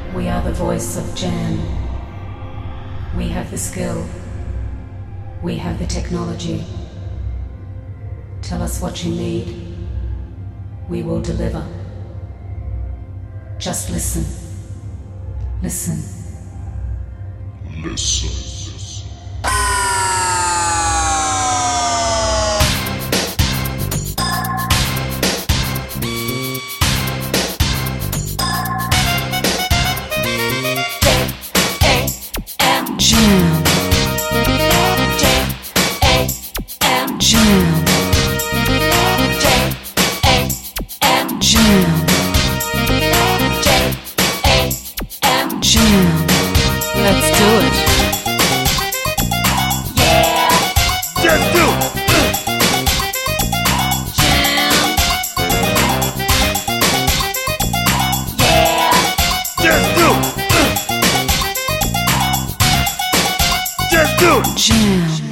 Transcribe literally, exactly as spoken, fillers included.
We are the voice of Jam. We have the skill. We have the technology. Tell us what you need. We will deliver. Just listen. Listen. Listen. Jam. J A M. Jam. J A M. Jam. J A M. Jam. Let's do it. Yeah. Just do it. Jam. Yeah. Just do it. Just do it. Jam.